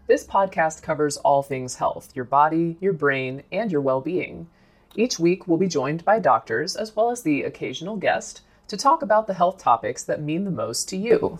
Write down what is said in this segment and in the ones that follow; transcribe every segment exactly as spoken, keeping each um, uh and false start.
This podcast covers all things health, your body, your brain, and your well-being. Each week, we'll be joined by doctors, as well as the occasional guest, to talk about the health topics that mean the most to you.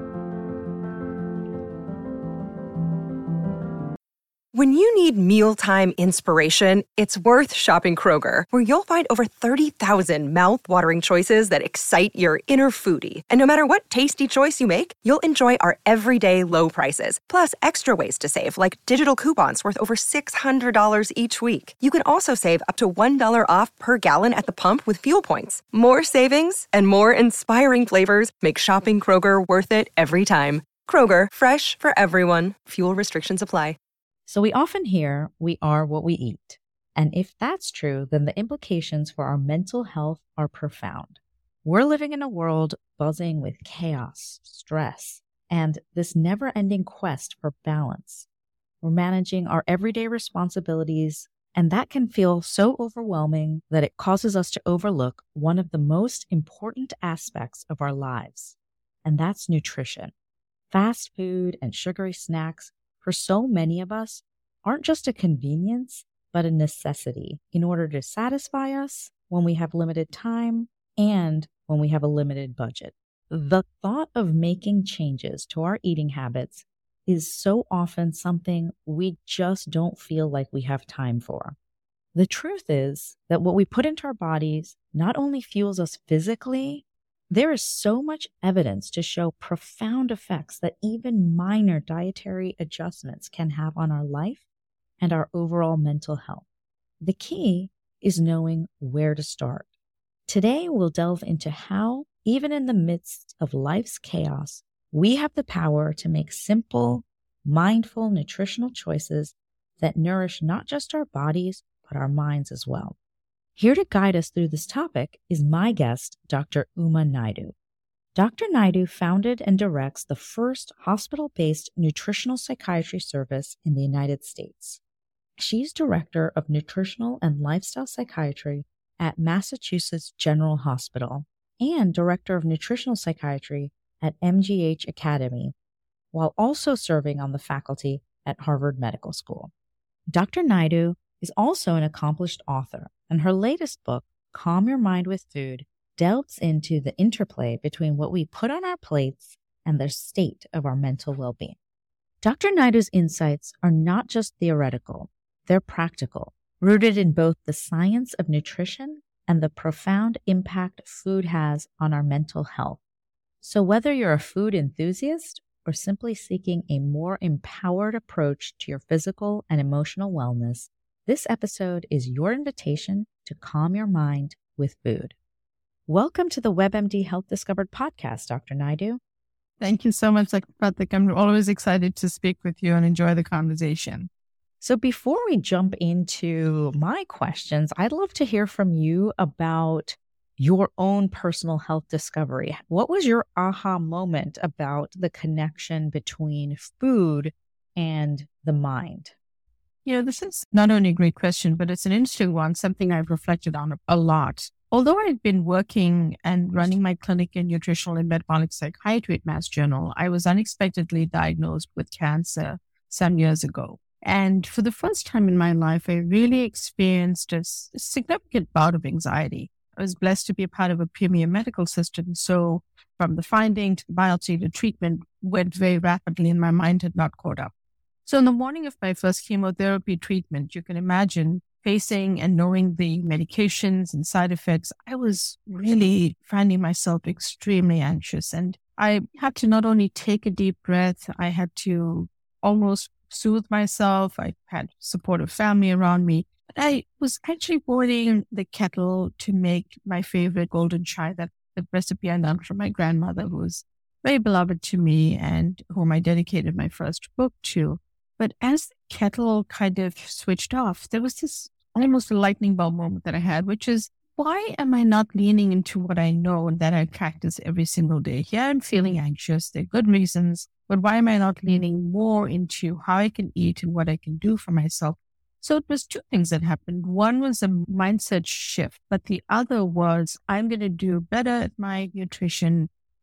When you need mealtime inspiration, it's worth shopping Kroger, where you'll find over thirty thousand mouth-watering choices that excite your inner foodie. And no matter what tasty choice you make, you'll enjoy our everyday low prices, plus extra ways to save, like digital coupons worth over six hundred dollars each week. You can also save up to one dollar off per gallon at the pump with fuel points. More savings and more inspiring flavors make shopping Kroger worth it every time. Kroger, fresh for everyone. Fuel restrictions apply. So we often hear we are what we eat. And if that's true, then the implications for our mental health are profound. We're living in a world buzzing with chaos, stress, and this never-ending quest for balance. We're managing our everyday responsibilities, and that can feel so overwhelming that it causes us to overlook one of the most important aspects of our lives, and that's nutrition. Fast food and sugary snacks, for so many of us, aren't just a convenience, but a necessity in order to satisfy us when we have limited time and when we have a limited budget. The thought of making changes to our eating habits is so often something we just don't feel like we have time for. The truth is that what we put into our bodies not only fuels us physically, there is so much evidence to show profound effects that even minor dietary adjustments can have on our life and our overall mental health. The key is knowing where to start. Today, we'll delve into how, even in the midst of life's chaos, we have the power to make simple, mindful nutritional choices that nourish not just our bodies, but our minds as well. Here to guide us through this topic is my guest, Doctor Uma Naidu. Doctor Naidu founded and directs the first hospital-based nutritional psychiatry service in the United States. She's director of nutritional and lifestyle psychiatry at Massachusetts General Hospital and director of nutritional psychiatry at M G H Academy, while also serving on the faculty at Harvard Medical School. Doctor Naidu is also an accomplished author, and her latest book, Calm Your Mind with Food, delves into the interplay between what we put on our plates and the state of our mental well-being. Doctor Naidu's insights are not just theoretical, they're practical, rooted in both the science of nutrition and the profound impact food has on our mental health. So whether you're a food enthusiast or simply seeking a more empowered approach to your physical and emotional wellness, this episode is your invitation to calm your mind with food. Welcome to the WebMD Health Discovered podcast, Doctor Naidu. Thank you so much, Doctor Pratik. I'm always excited to speak with you and enjoy the conversation. So before we jump into my questions, I'd love to hear from you about your own personal health discovery. What was your aha moment about the connection between food and the mind? You know, this is not only a great question, but it's an interesting one, something I've reflected on a lot. Although I've been working and running my clinic in nutritional and metabolic psychiatry at Mass General, I was unexpectedly diagnosed with cancer some years ago. And for the first time in my life, I really experienced a significant bout of anxiety. I was blessed to be a part of a premier medical system. So from the finding to the biopsy to treatment went very rapidly and my mind had not caught up. So in the morning of my first chemotherapy treatment, you can imagine facing and knowing the medications and side effects, I was really finding myself extremely anxious. And I had to not only take a deep breath, I had to almost soothe myself. I had supportive family around me. But I was actually boiling the kettle to make my favorite golden chai, that the recipe I learned from my grandmother, who was very beloved to me and whom I dedicated my first book to. But as the kettle kind of switched off, there was this almost a lightning bulb moment that I had, which is, why am I not leaning into what I know and that I practice every single day? Yeah, I'm feeling anxious. There are good reasons, but why am I not leaning more into how I can eat and what I can do for myself? So it was two things that happened. One was a mindset shift, but the other was, I'm going to do better at my nutrition.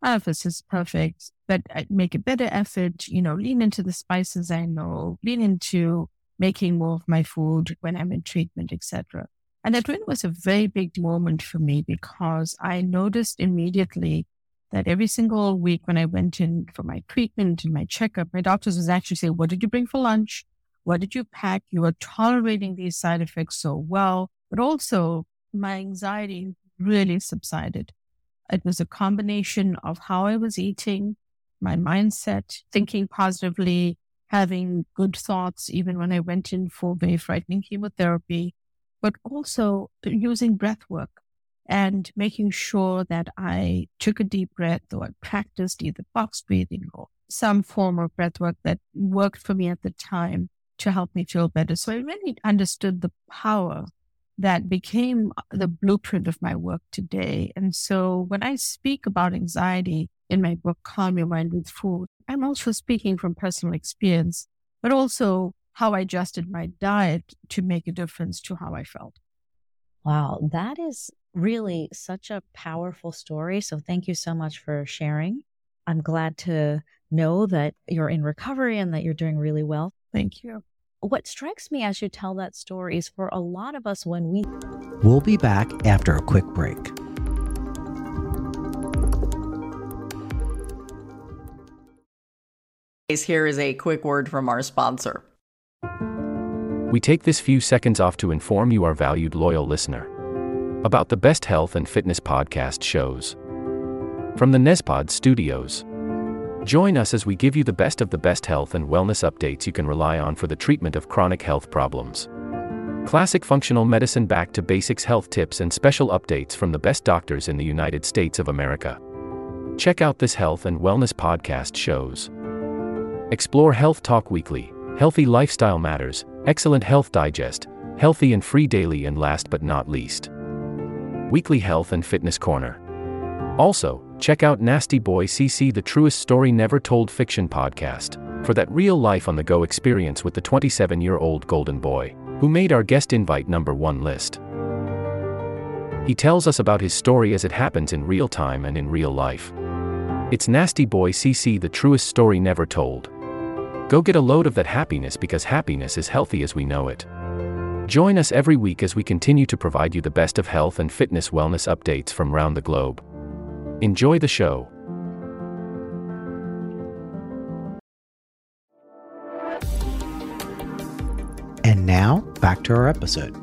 ah, this is perfect, but I make a better effort, you know, lean into the spices I know, lean into making more of my food when I'm in treatment, et cetera. And that really was a very big moment for me because I noticed immediately that every single week when I went in for my treatment and my checkup, my doctors was actually saying, what did you bring for lunch? What did you pack? You are tolerating these side effects so well, but also my anxiety really subsided. It was a combination of how I was eating, my mindset, thinking positively, having good thoughts, even when I went in for very frightening chemotherapy, but also using breath work and making sure that I took a deep breath or I practiced either box breathing or some form of breath work that worked for me at the time to help me feel better. So I really understood the power that became the blueprint of my work today. And so when I speak about anxiety in my book, Calm Your Mind with Food, I'm also speaking from personal experience, but also how I adjusted my diet to make a difference to how I felt. Wow, that is really such a powerful story. So thank you so much for sharing. I'm glad to know that you're in recovery and that you're doing really well. Thank you. What strikes me as you tell that story is for a lot of us when we... We'll be back after a quick break. Here is a quick word from our sponsor. We take this few seconds off to inform you, our valued loyal listener, about the best health and fitness podcast shows from the Nezpod studios. Join us as we give you the best of the best health and wellness updates you can rely on for the treatment of chronic health problems. Classic functional medicine back to basics health tips and special updates from the best doctors in the United States of America. Check out this health and wellness podcast shows. Explore Health Talk Weekly, Healthy Lifestyle Matters, Excellent Health Digest, Healthy and Free Daily, and last but not least, Weekly Health and Fitness Corner. Also, check out Nasty Boy C C, the truest story never told fiction podcast, for that real life on the go experience with the twenty-seven-year-old golden boy, who made our guest invite number one list. He tells us about his story as it happens in real time and in real life. It's Nasty Boy C C, the truest story never told. Go get a load of that happiness, because happiness is healthy as we know it. Join us every week as we continue to provide you the best of health and fitness wellness updates from around the globe. Enjoy the show. And now, back to our episode.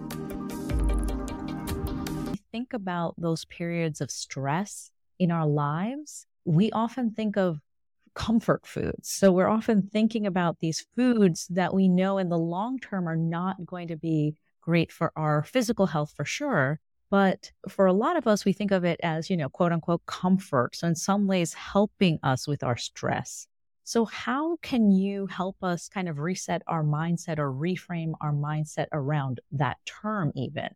Think about those periods of stress in our lives. We often think of comfort foods. So we're often thinking about these foods that we know in the long term are not going to be great for our physical health for sure. But for a lot of us, we think of it as, you know, quote unquote, comfort. So in some ways, helping us with our stress. So how can you help us kind of reset our mindset or reframe our mindset around that term even?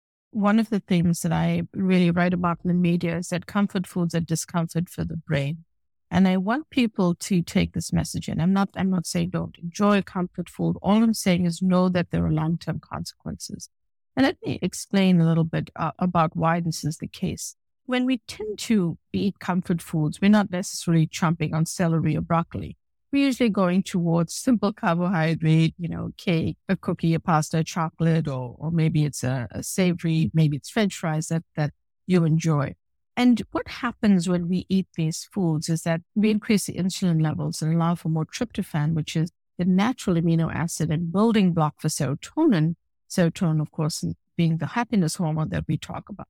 One of the things that I really write about in the media is that comfort foods are discomfort for the brain. And I want people to take this message in. I'm not, I'm not saying don't enjoy comfort food. All I'm saying is know that there are long-term consequences. And let me explain a little bit uh, about why this is the case. When we tend to eat comfort foods, we're not necessarily chomping on celery or broccoli. We're usually going towards simple carbohydrate, you know, cake, a cookie, a pasta, a chocolate, or or maybe it's a, a savory, maybe it's French fries that, that you enjoy. And what happens when we eat these foods is that we increase the insulin levels and allow for more tryptophan, which is the natural amino acid and building block for serotonin. Serotonin, of course, being the happiness hormone that we talk about.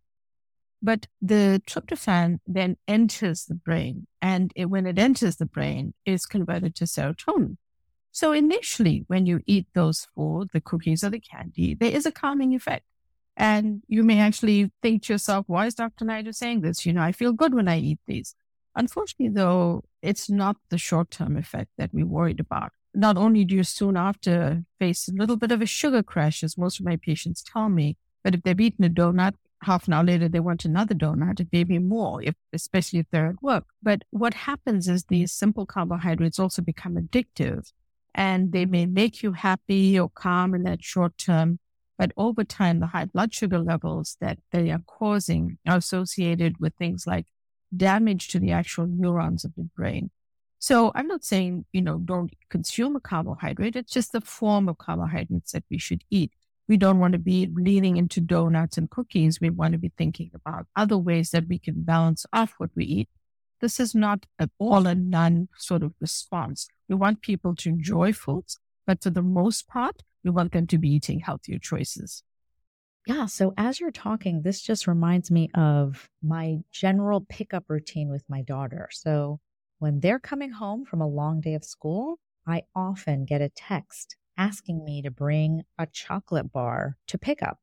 But the tryptophan then enters the brain, and it, when it enters the brain, it's converted to serotonin. So initially, when you eat those foods, the cookies or the candy, there is a calming effect. And you may actually think to yourself, why is Doctor Naidu saying this? You know, I feel good when I eat these. Unfortunately, though, it's not the short-term effect that we're worried about. Not only do you soon after face a little bit of a sugar crash, as most of my patients tell me, but if they've eaten a donut, half an hour later, they want another donut, it may be more, if, especially if they're at work. But what happens is these simple carbohydrates also become addictive, and they may make you happy or calm in that short term. But over time, the high blood sugar levels that they are causing are associated with things like damage to the actual neurons of the brain. So I'm not saying, you know, don't consume a carbohydrate. It's just the form of carbohydrates that we should eat. We don't want to be leaning into donuts and cookies. We want to be thinking about other ways that we can balance off what we eat. This is not an all or none sort of response. We want people to enjoy foods, but for the most part, we want them to be eating healthier choices. Yeah. So as you're talking, this just reminds me of my general pickup routine with my daughter. So when they're coming home from a long day of school, I often get a text asking me to bring a chocolate bar to pick up.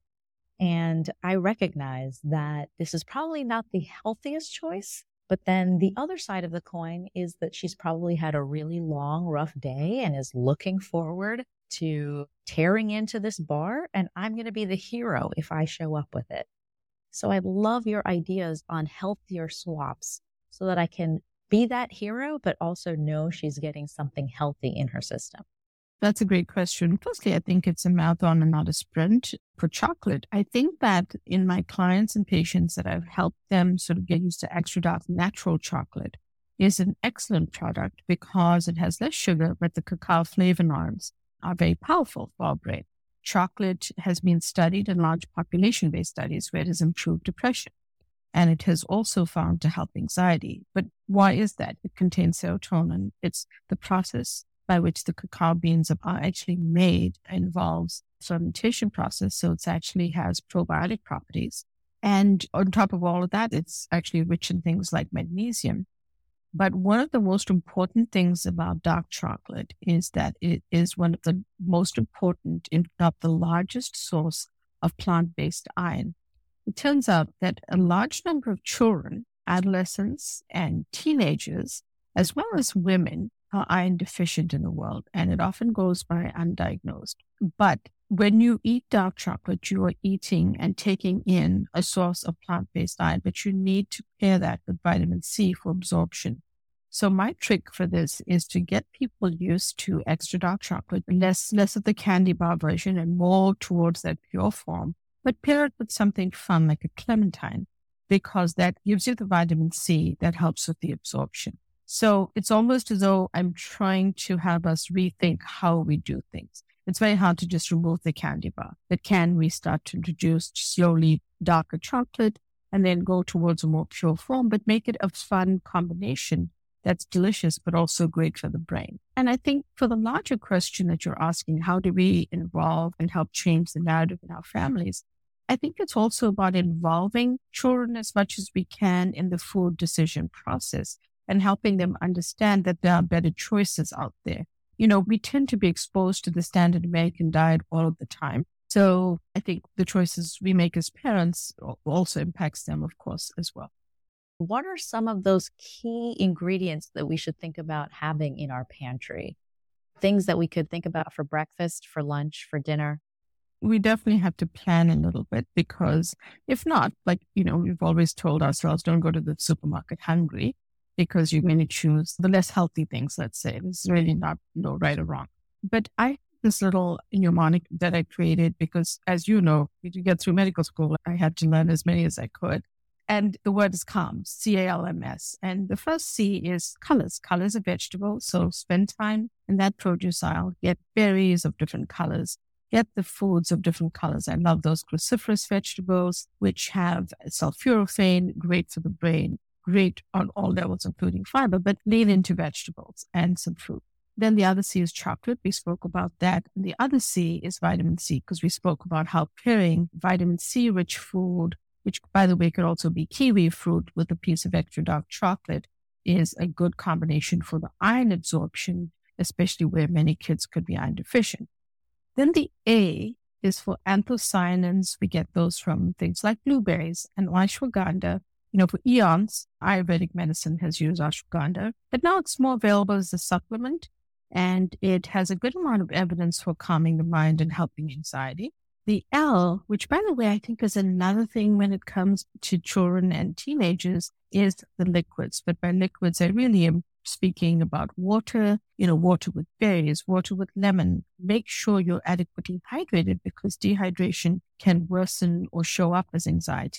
And I recognize that this is probably not the healthiest choice. But then the other side of the coin is that she's probably had a really long, rough day and is looking forward to tearing into this bar. And I'm going to be the hero if I show up with it. So I love your ideas on healthier swaps so that I can be that hero, but also know she's getting something healthy in her system. That's a great question. Firstly, I think it's a marathon and not a sprint. For chocolate, I think that in my clients and patients that I've helped them sort of get used to extra dark natural chocolate is an excellent product because it has less sugar, but the cacao flavonoids are very powerful for our brain. Chocolate has been studied in large population-based studies where it has improved depression. And it has also found to help anxiety. But why is that? It contains serotonin. It's the process by which the cacao beans are actually made involves fermentation process. So it actually has probiotic properties. And on top of all of that, it's actually rich in things like magnesium. But one of the most important things about dark chocolate is that it is one of the most important, if not the largest source of plant-based iron. It turns out that a large number of children, adolescents, and teenagers, as well as women, are iron deficient in the world, and it often goes by undiagnosed. But when you eat dark chocolate, you are eating and taking in a source of plant-based iron, but you need to pair that with vitamin C for absorption. So my trick for this is to get people used to extra dark chocolate, less, less of the candy bar version and more towards that pure form, but pair it with something fun like a clementine, because that gives you the vitamin C that helps with the absorption. So it's almost as though I'm trying to have us rethink how we do things. It's very hard to just remove the candy bar, but can we start to introduce slowly darker chocolate and then go towards a more pure form, but make it a fun combination that's delicious, but also great for the brain. And I think for the larger question that you're asking, how do we involve and help change the narrative in our families? I think it's also about involving children as much as we can in the food decision process and helping them understand that there are better choices out there. You know, we tend to be exposed to the standard American diet all of the time. So I think the choices we make as parents also impacts them, of course, as well. What are some of those key ingredients that we should think about having in our pantry? Things that we could think about for breakfast, for lunch, for dinner? We definitely have to plan a little bit because if not, like, you know, we've always told ourselves, don't go to the supermarket hungry because you're going to choose the less healthy things, let's say. It's really not no right or wrong. But I have this little mnemonic that I created because, as you know, to get through medical school, I had to learn as many as I could. And the word is CALMS, C A L M S. And the first C is colors. Colors of vegetables. So spend time in that produce aisle. Get berries of different colors. Get the foods of different colors. I love those cruciferous vegetables, which have sulforaphane, great for the brain, great on all levels, including fiber, but lean into vegetables and some fruit. Then the other C is chocolate. We spoke about that. And the other C is vitamin C, because we spoke about how pairing vitamin C-rich food, which, by the way, could also be kiwi fruit with a piece of extra dark chocolate, is a good combination for the iron absorption, especially where many kids could be iron deficient. Then the A is for anthocyanins. We get those from things like blueberries and ashwagandha. You know, for eons, Ayurvedic medicine has used ashwagandha, but now it's more available as a supplement, and it has a good amount of evidence for calming the mind and helping anxiety. The L, which, by the way, I think is another thing when it comes to children and teenagers, is the liquids. But by liquids, I really am speaking about water, you know, water with berries, water with lemon. Make sure you're adequately hydrated because dehydration can worsen or show up as anxiety.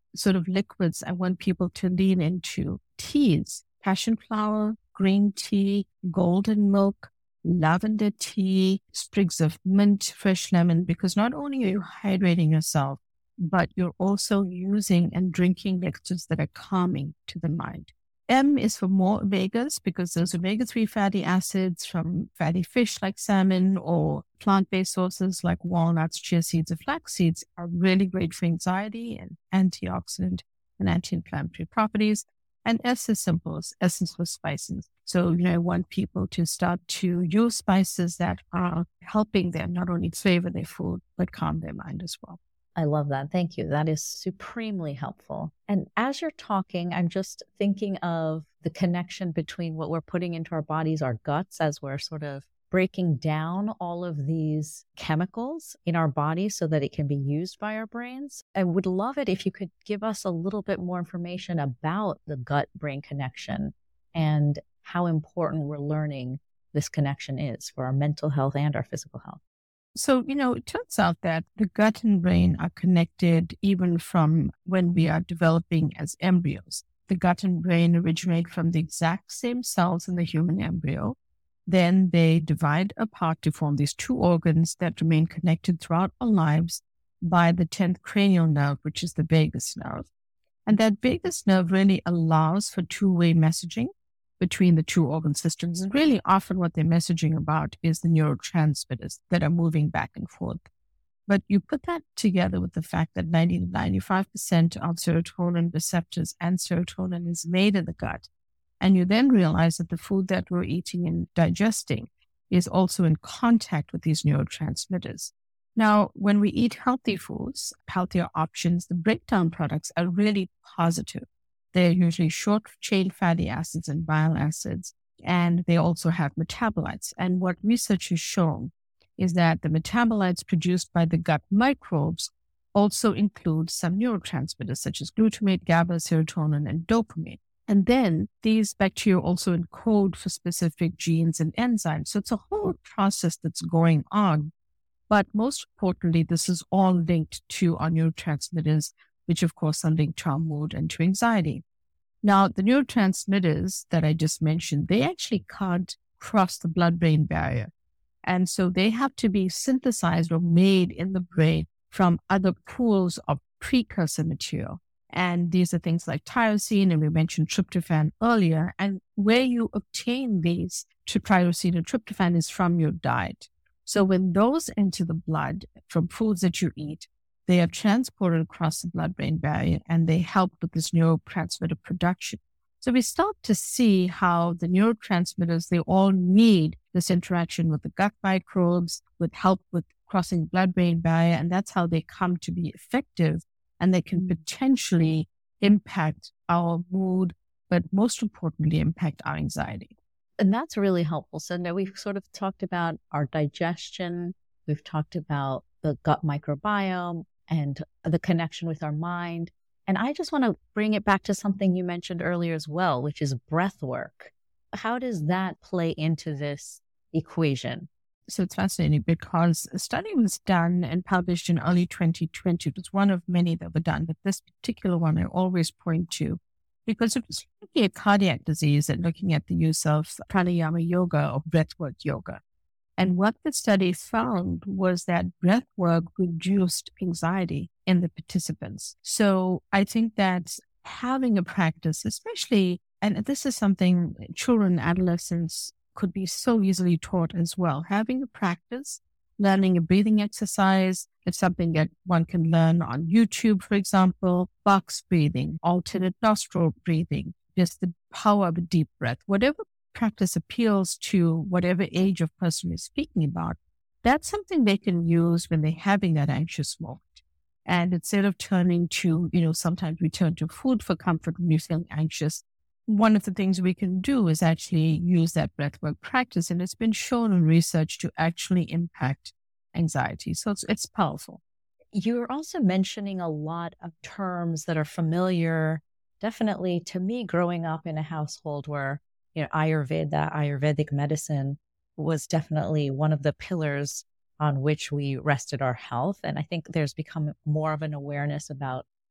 sort of liquids I want people to lean into. Teas, passion flower, green tea, golden milk, lavender tea, sprigs of mint, fresh lemon, because not only are you hydrating yourself, but you're also using and drinking liquids that are calming to the mind. M is for more omegas, because those omega three fatty acids from fatty fish like salmon or plant-based sources like walnuts, chia seeds, or flax seeds are really great for anxiety and antioxidant and anti-inflammatory properties. And S is simple, it's essence for spices. So, you know, I want people to start to use spices that are helping them not only flavor their food, but calm their mind as well. I love that. Thank you. That is supremely helpful. And as you're talking, I'm just thinking of the connection between what we're putting into our bodies, our guts, as we're sort of breaking down all of these chemicals in our body so that it can be used by our brains. I would love it if you could give us a little bit more information about the gut-brain connection and how important we're learning this connection is for our mental health and our physical health. So, you know, it turns out that the gut and brain are connected even from when we are developing as embryos. The gut and brain originate from the exact same cells in the human embryo. Then they divide apart to form these two organs that remain connected throughout our lives by the tenth cranial nerve, which is the vagus nerve. And that vagus nerve really allows for two-way messaging between the two organ systems. And really often what they're messaging about is the neurotransmitters that are moving back and forth. But you put that together with the fact that ninety to ninety-five percent of serotonin receptors and serotonin is made in the gut. And you then realize that the food that we're eating and digesting is also in contact with these neurotransmitters. Now, when we eat healthy foods, healthier options, the breakdown products are really positive. They're usually short-chain fatty acids and bile acids, and they also have metabolites. And what research has shown is that the metabolites produced by the gut microbes also include some neurotransmitters such as glutamate, GABA, serotonin, and dopamine. And then these bacteria also encode for specific genes and enzymes. So it's a whole process that's going on. But most importantly, this is all linked to our neurotransmitters, which of course are linked to our mood and to anxiety. Now, the neurotransmitters that I just mentioned, they actually can't cross the blood-brain barrier. And so they have to be synthesized or made in the brain from other pools of precursor material. And these are things like tyrosine, and we mentioned tryptophan earlier. And where you obtain these tyrosine and tryptophan is from your diet. So when those enter the blood from foods that you eat, they are transported across the blood-brain barrier and they help with this neurotransmitter production. So we start to see how the neurotransmitters, they all need this interaction with the gut microbes, with help with crossing the blood-brain barrier, and that's how they come to be effective, and they can potentially impact our mood, but most importantly, impact our anxiety. And that's really helpful. So now we've sort of talked about our digestion, we've talked about the gut microbiome and the connection with our mind. And I just want to bring it back to something you mentioned earlier as well, which is breath work. How does that play into this equation? So it's fascinating because a study was done and published in early twenty twenty. It was one of many that were done, but this particular one I always point to because it was looking at cardiac disease and looking at the use of pranayama yoga or breathwork yoga. And what the study found was that breath work reduced anxiety in the participants. So I think that having a practice, especially, and this is something children, adolescents could be so easily taught as well. Having a practice, learning a breathing exercise, it's something that one can learn on YouTube, for example, box breathing, alternate nostril breathing, just the power of a deep breath, whatever practice appeals to whatever age of person is speaking about, that's something they can use when they're having that anxious moment. And instead of turning to, you know, sometimes we turn to food for comfort when we're feeling anxious. One of the things we can do is actually use that breathwork practice. And it's been shown in research to actually impact anxiety. So it's, it's powerful. You're also mentioning a lot of terms that are familiar, definitely to me, growing up in a household where you know, Ayurveda, Ayurvedic medicine was definitely one of the pillars on which we rested our health. And I think there's become more of an awareness about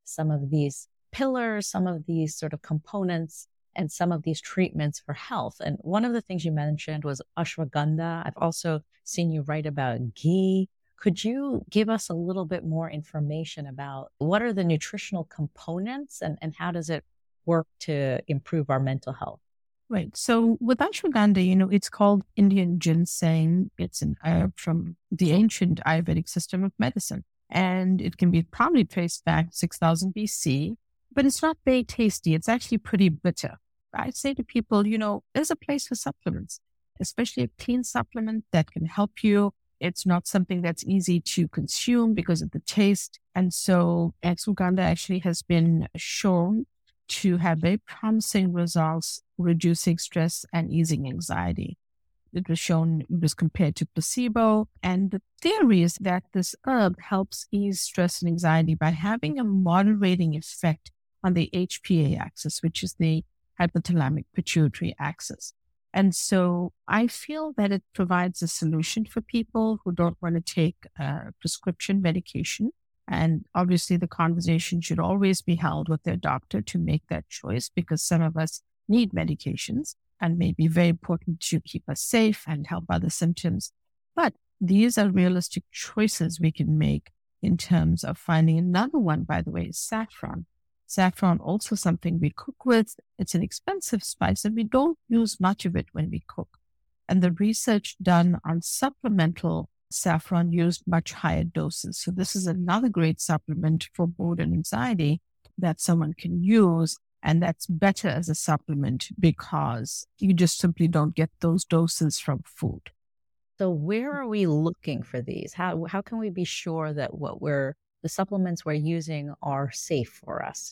some of these pillars, some of these sort of components, and some of these treatments for health. And one of the things you mentioned was ashwagandha. I've also seen you write about ghee. Could you give us a little bit more information about what are the nutritional components and, and how does it work to improve our mental health? Right. So with ashwagandha, you know, it's called Indian ginseng. It's an herb from the ancient Ayurvedic system of medicine. And it can be probably traced back six thousand B C, but it's not very tasty. It's actually pretty bitter. I say to people, you know, there's a place for supplements, especially a clean supplement that can help you. It's not something that's easy to consume because of the taste. And so ashwagandha actually has been shown to have very promising results, reducing stress and easing anxiety. It was shown, it was compared to placebo. And the theory is that this herb helps ease stress and anxiety by having a moderating effect on the H P A axis, which is the hypothalamic pituitary axis. And so I feel that it provides a solution for people who don't want to take a prescription medication. And obviously the conversation should always be held with their doctor to make that choice, because some of us need medications and may be very important to keep us safe and help other symptoms. But these are realistic choices we can make in terms of finding. Another one, by the way, is saffron. Saffron, also something we cook with. It's an expensive spice and we don't use much of it when we cook. And the research done on supplemental saffron used much higher doses. So this is another great supplement for mood and anxiety that someone can use. And that's better as a supplement because you just simply don't get those doses from food. So where are we looking for these? How how can we be sure that what we're the supplements we're using are safe for us?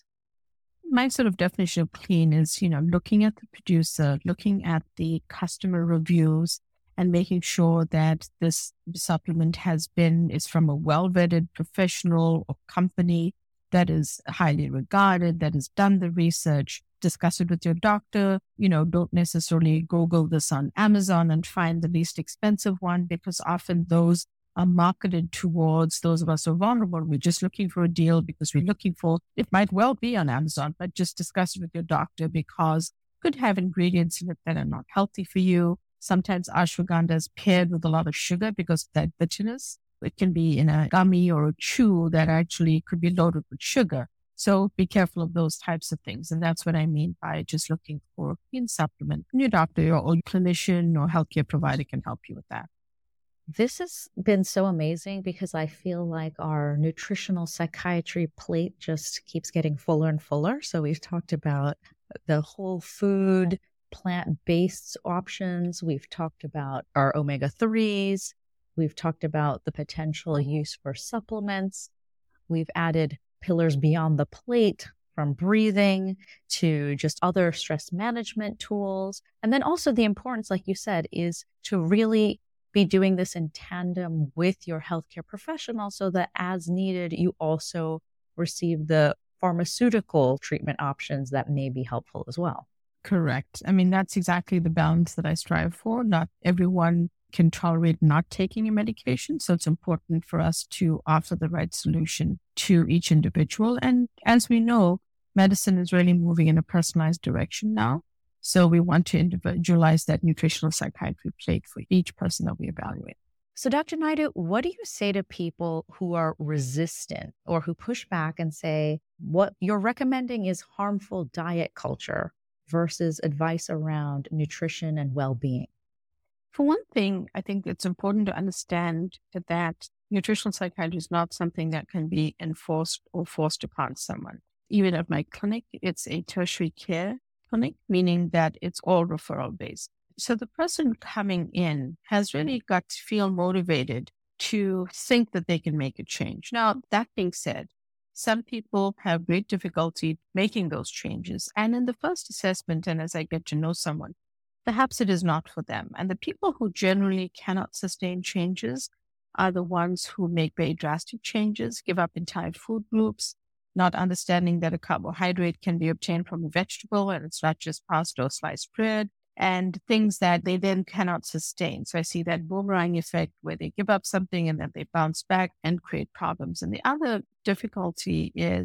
My sort of definition of clean is, you know, looking at the producer, looking at the customer reviews, and making sure that this supplement has been, is from a well-vetted professional or company that is highly regarded, that has done the research. Discuss it with your doctor. You know, don't necessarily Google this on Amazon and find the least expensive one, because often those are marketed towards those of us who are vulnerable. We're just looking for a deal because we're looking for, it might well be on Amazon, but just discuss it with your doctor because it could have ingredients in it that are not healthy for you. Sometimes ashwagandha is paired with a lot of sugar because of that bitterness. It can be in a gummy or a chew that actually could be loaded with sugar. So be careful of those types of things. And that's what I mean by just looking for a clean supplement. And your doctor or your clinician or healthcare provider can help you with that. This has been so amazing because I feel like our nutritional psychiatry plate just keeps getting fuller and fuller. So we've talked about the whole food, plant-based options. We've talked about our omega threes. We've talked about the potential use for supplements. We've added pillars beyond the plate, from breathing to just other stress management tools. And then also the importance, like you said, is to really be doing this in tandem with your healthcare professional so that as needed, you also receive the pharmaceutical treatment options that may be helpful as well. Correct. I mean, that's exactly the balance that I strive for. Not everyone can tolerate not taking a medication. So it's important for us to offer the right solution to each individual. And as we know, medicine is really moving in a personalized direction now. So we want to individualize that nutritional psychiatry plate for each person that we evaluate. So Doctor Naidu, what do you say to people who are resistant or who push back and say, what you're recommending is harmful diet culture versus advice around nutrition and well-being? For one thing, I think it's important to understand that nutritional psychiatry is not something that can be enforced or forced upon someone. Even at my clinic, it's a tertiary care clinic, meaning that it's all referral based. So the person coming in has really got to feel motivated to think that they can make a change. Now, that being said, some people have great difficulty making those changes. And in the first assessment, and as I get to know someone, perhaps it is not for them. And the people who generally cannot sustain changes are the ones who make very drastic changes, give up entire food groups, not understanding that a carbohydrate can be obtained from a vegetable and it's not just pasta or sliced bread, and things that they then cannot sustain. So I see that boomerang effect where they give up something and then they bounce back and create problems. And the other difficulty is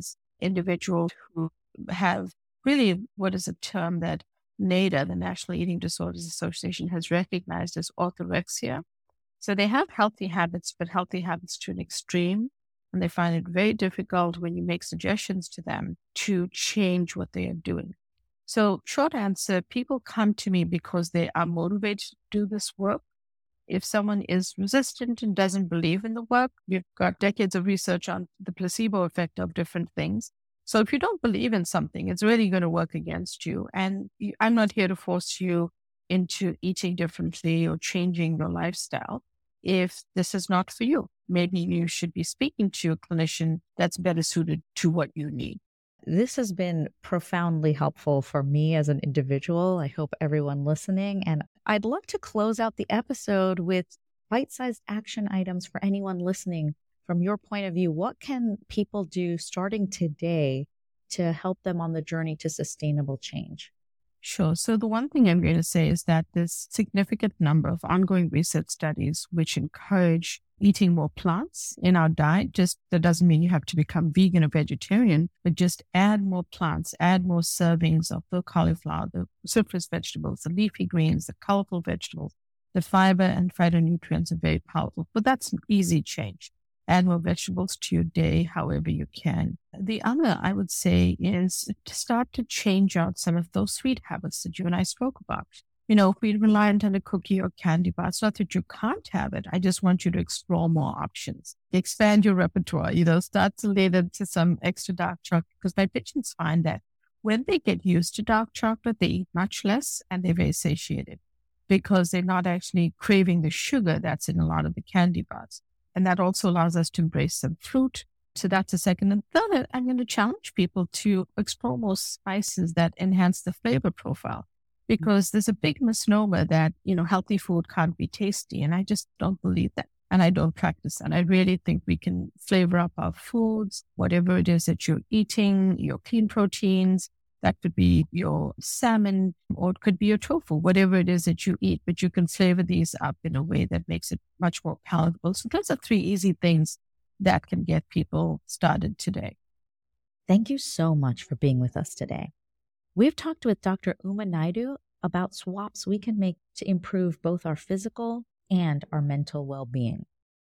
individuals who have really, what is a term that NADA, the National Eating Disorders Association, has recognized as orthorexia. So they have healthy habits, but healthy habits to an extreme. And they find it very difficult when you make suggestions to them to change what they are doing. So short answer, people come to me because they are motivated to do this work. If someone is resistant and doesn't believe in the work, we've got decades of research on the placebo effect of different things. So if you don't believe in something, it's really going to work against you. And you, I'm not here to force you into eating differently or changing your lifestyle. If this is not for you, maybe you should be speaking to a clinician that's better suited to what you need. This has been profoundly helpful for me as an individual. I hope everyone listening. And I'd love to close out the episode with bite-sized action items for anyone listening. From your point of view, what can people do starting today to help them on the journey to sustainable change? Sure. So the one thing I'm going to say is that there's significant number of ongoing research studies which encourage eating more plants in our diet. Just that doesn't mean you have to become vegan or vegetarian, but just add more plants, add more servings of the cauliflower, the cruciferous vegetables, the leafy greens, the colorful vegetables. The fiber and phytonutrients are very powerful, but that's an easy change. Add more vegetables to your day, however you can. The other, I would say, is to start to change out some of those sweet habits that you and I spoke about. You know, if we're reliant on a cookie or candy bar, it's not that you can't have it. I just want you to explore more options. Expand your repertoire, you know, start to lead into some extra dark chocolate, because my patients find that when they get used to dark chocolate, they eat much less and they're very satiated because they're not actually craving the sugar that's in a lot of the candy bars. And that also allows us to embrace some fruit. So that's the second. And third, I'm going to challenge people to explore more spices that enhance the flavor profile, because there's a big misnomer that, you know, healthy food can't be tasty. And I just don't believe that. And I don't practice that. I really think we can flavor up our foods, whatever it is that you're eating, your clean proteins. That could be your salmon, or it could be your tofu, whatever it is that you eat, but you can flavor these up in a way that makes it much more palatable. So those are three easy things that can get people started today. Thank you so much for being with us today. We've talked with Doctor Uma Naidu about swaps we can make to improve both our physical and our mental well-being.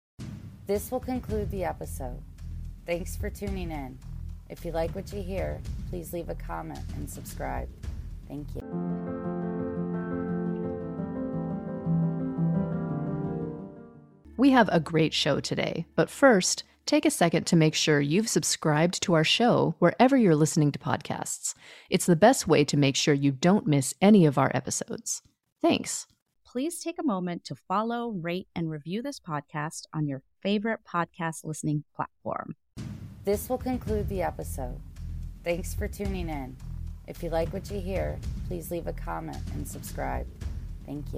This will conclude the episode. Thanks for tuning in. If you like what you hear, please leave a comment and subscribe. Thank you. We have a great show today, but first, take a second to make sure you've subscribed to our show wherever you're listening to podcasts. It's the best way to make sure you don't miss any of our episodes. Thanks. Please take a moment to follow, rate, and review this podcast on your favorite podcast listening platform. This will conclude the episode. Thanks for tuning in. If you like what you hear, please leave a comment and subscribe. Thank you.